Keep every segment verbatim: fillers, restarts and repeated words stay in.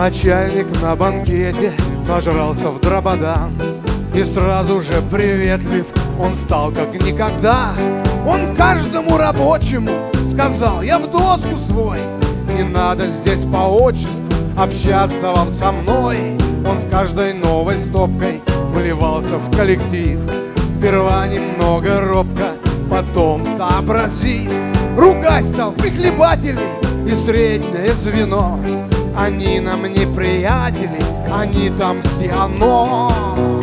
Начальник на банкете нажрался в драбадан, и сразу же приветлив он стал как никогда. Он каждому рабочему сказал: я в доску свой, не надо здесь по отчеству общаться вам со мной. Он с каждой новой стопкой вливался в коллектив, сперва немного робко, потом сообразив. Ругать стал прихлебатели и среднее звено. Они нам не приятели, они там все оно.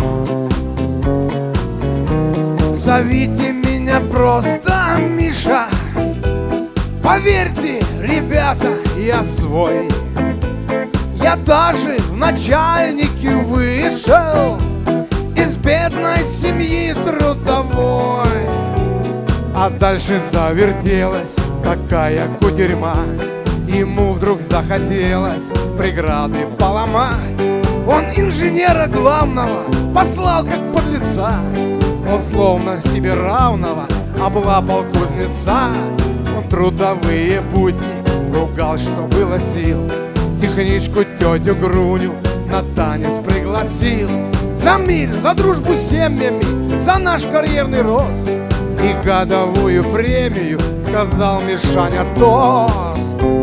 Зовите меня просто Миша, поверьте, ребята, я свой. Я даже в начальнике вышел из бедной семьи трудовой. А дальше завертелась такая кутерьма, ему вдруг захотелось преграды поломать. Он инженера главного послал как подлеца, он словно себе равного облапал кузнеца. Он трудовые будни ругал, что было сил, техничку тетю Груню на танец пригласил. За мир, за дружбу с семьями, за наш карьерный рост, и годовую премию сказал Мишаня тост.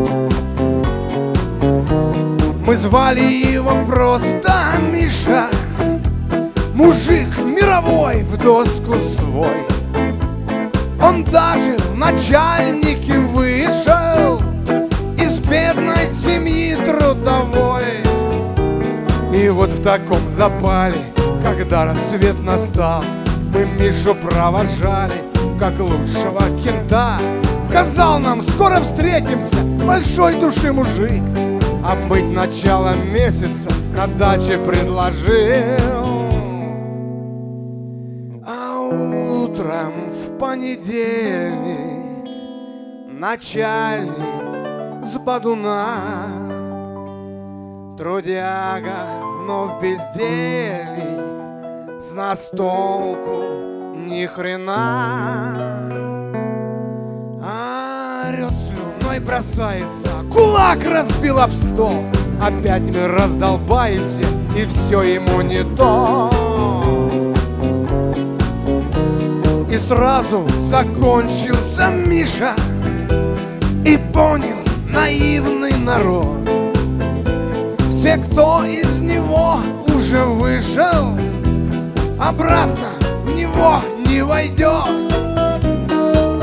Мы звали его просто Миша, мужик мировой в доску свой. Он даже в начальнике вышел из бедной семьи трудовой. И вот в таком запале, когда рассвет настал, мы Мишу провожали как лучшего кента. Сказал нам: скоро встретимся, большой души мужик, а быть началом месяца на даче предложил. А утром в понедельник начальник с бодуна, трудяга вновь бездельник, с настолку ни хрена. Орет слюной, бросается, кулак разбил об стол. Опять мы раздолбаемся, и все ему не то. И сразу закончился Миша, и понял наивный народ: все, кто из него уже вышел, обратно в него не войдет.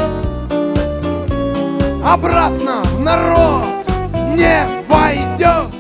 Обратно в народ не войдет.